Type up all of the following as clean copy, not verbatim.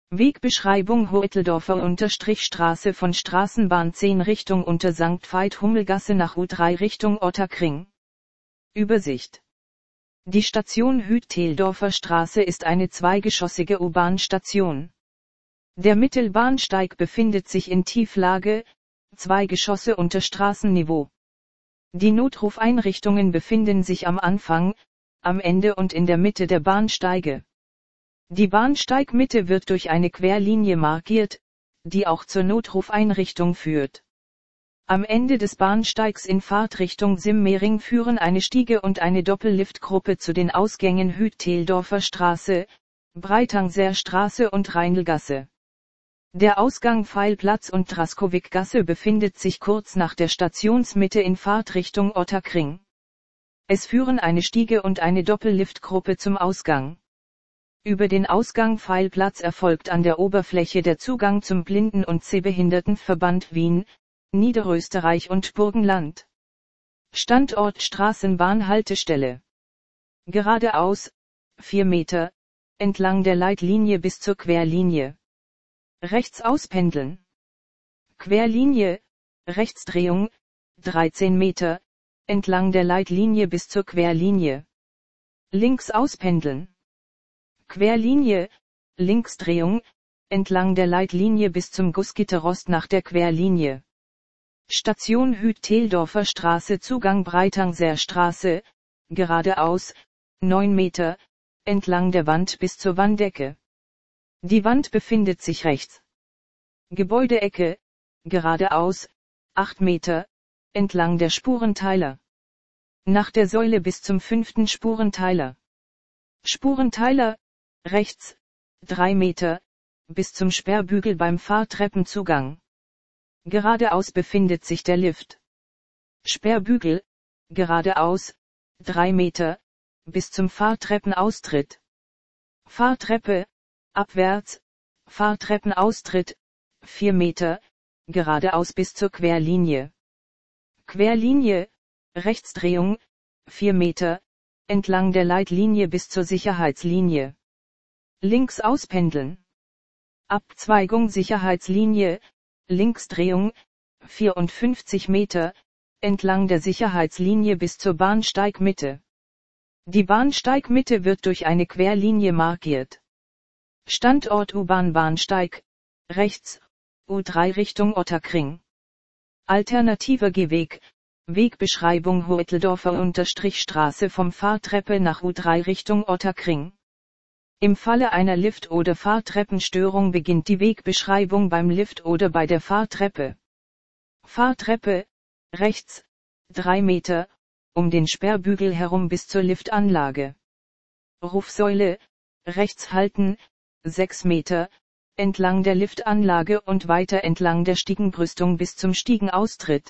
Wegbeschreibung Hoetteldorfer-Straße von Straßenbahn 10 Richtung Unter St. Veit-Hummelgasse nach U3 Richtung Ottakring. Übersicht. Die Station Hoetteldorfer Straße ist eine zweigeschossige U-Bahn-Station. Der Mittelbahnsteig befindet sich in Tieflage, 2 Geschosse unter Straßenniveau. Die Notrufeinrichtungen befinden sich am Anfang, am Ende und in der Mitte der Bahnsteige. Die Bahnsteigmitte wird durch eine Querlinie markiert, die auch zur Notrufeinrichtung führt. Am Ende des Bahnsteigs in Fahrtrichtung Simmering führen eine Stiege und eine Doppelliftgruppe zu den Ausgängen Hoetteldorfer Straße, Breitangser Straße und Rheinlgasse. Der Ausgang Pfeilplatz und Draskovikgasse befindet sich kurz nach der Stationsmitte in Fahrtrichtung Ottakring. Es führen eine Stiege und eine Doppelliftgruppe zum Ausgang. Über den Ausgang Pfeilplatz erfolgt an der Oberfläche der Zugang zum Blinden- und Sehbehindertenverband Wien, Niederösterreich und Burgenland. Standort Straßenbahnhaltestelle. Geradeaus, 4 Meter, entlang der Leitlinie bis zur Querlinie. Rechts auspendeln. Querlinie, Rechtsdrehung, 13 Meter, entlang der Leitlinie bis zur Querlinie. Links auspendeln. Querlinie, Linksdrehung, entlang der Leitlinie bis zum Gussgitterrost nach der Querlinie. Station Hoetteldorfer Straße Zugang Breitangser Straße, geradeaus, 9 Meter, entlang der Wand bis zur Wanddecke. Die Wand befindet sich rechts. Gebäudeecke, geradeaus, 8 Meter, entlang der Spurenteiler. Nach der Säule bis zum 5. Spurenteiler. Spurenteiler, rechts, 3 Meter, bis zum Sperrbügel beim Fahrtreppenzugang. Geradeaus befindet sich der Lift. Sperrbügel, geradeaus, 3 Meter, bis zum Fahrtreppenaustritt. Fahrtreppe, abwärts, Fahrtreppenaustritt, 4 Meter, geradeaus bis zur Querlinie. Querlinie, Rechtsdrehung, 4 Meter, entlang der Leitlinie bis zur Sicherheitslinie. Links auspendeln. Abzweigung Sicherheitslinie, Linksdrehung, 54 Meter, entlang der Sicherheitslinie bis zur Bahnsteigmitte. Die Bahnsteigmitte wird durch eine Querlinie markiert. Standort U-Bahn-Bahnsteig, rechts, U3 Richtung Ottakring. Alternativer Gehweg, Wegbeschreibung Hoetteldorfer-Straße vom Fahrtreppe nach U3 Richtung Ottakring. Im Falle einer Lift- oder Fahrtreppenstörung beginnt die Wegbeschreibung beim Lift oder bei der Fahrtreppe. Fahrtreppe, rechts, 3 Meter, um den Sperrbügel herum bis zur Liftanlage. Rufsäule, rechts halten, 6 Meter, entlang der Liftanlage und weiter entlang der Stiegenbrüstung bis zum Stiegenaustritt.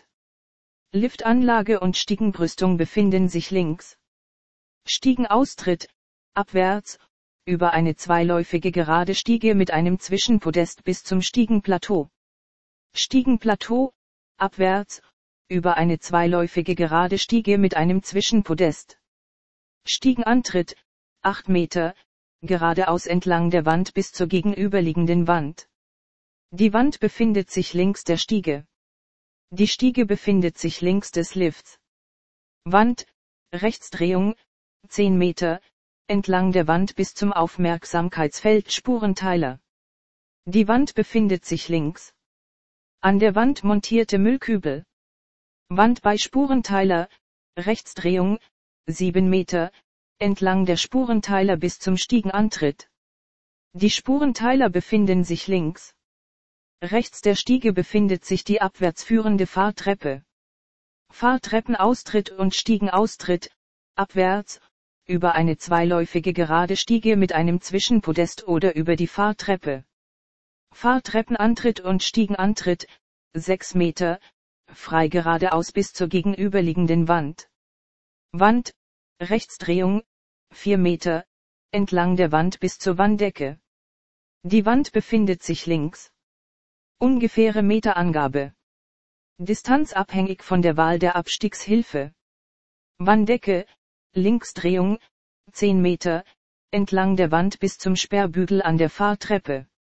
Liftanlage und Stiegenbrüstung befinden sich links. Stiegenaustritt, abwärts, über eine zweiläufige gerade Stiege mit einem Zwischenpodest bis zum Stiegenplateau. Stiegenplateau, abwärts, über eine zweiläufige gerade Stiege mit einem Zwischenpodest. Stiegenantritt, 8 Meter, geradeaus entlang der Wand bis zur gegenüberliegenden Wand. Die Wand befindet sich links der Stiege. Die Stiege befindet sich links des Lifts. Wand, Rechtsdrehung, 10 Meter, entlang der Wand bis zum Aufmerksamkeitsfeld Spurenteiler. Die Wand befindet sich links. An der Wand montierte Müllkübel. Wand bei Spurenteiler, Rechtsdrehung, 7 Meter, entlang der Spurenteiler bis zum Stiegenantritt. Die Spurenteiler befinden sich links. Rechts der Stiege befindet sich die abwärts führende Fahrtreppe. Fahrtreppenaustritt und Stiegenaustritt, abwärts, über eine zweiläufige gerade Stiege mit einem Zwischenpodest oder über die Fahrtreppe. Fahrtreppenantritt und Stiegenantritt, 6 Meter, frei geradeaus bis zur gegenüberliegenden Wand. Wand, Rechtsdrehung, 4 Meter, entlang der Wand bis zur Wanddecke. Die Wand befindet sich links. Ungefähre Meterangabe. Distanz abhängig von der Wahl der Abstiegshilfe. Wanddecke, Linksdrehung, 10 Meter, entlang der Wand bis zum Sperrbügel an der Fahrtreppe.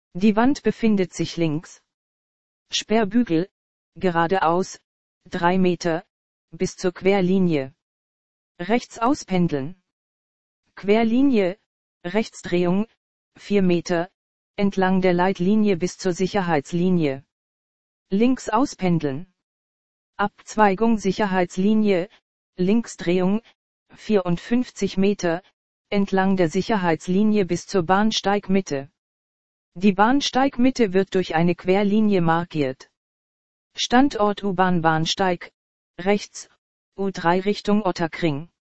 Die Wand befindet sich links. Sperrbügel, geradeaus, 3 Meter, bis zur Querlinie. Rechts auspendeln. Querlinie, Rechtsdrehung, 4 Meter, entlang der Leitlinie bis zur Sicherheitslinie. Links auspendeln. Abzweigung Sicherheitslinie, Linksdrehung, 54 Meter, entlang der Sicherheitslinie bis zur Bahnsteigmitte. Die Bahnsteigmitte wird durch eine Querlinie markiert. Standort U-Bahn Bahnsteig, rechts, U3 Richtung Ottakring.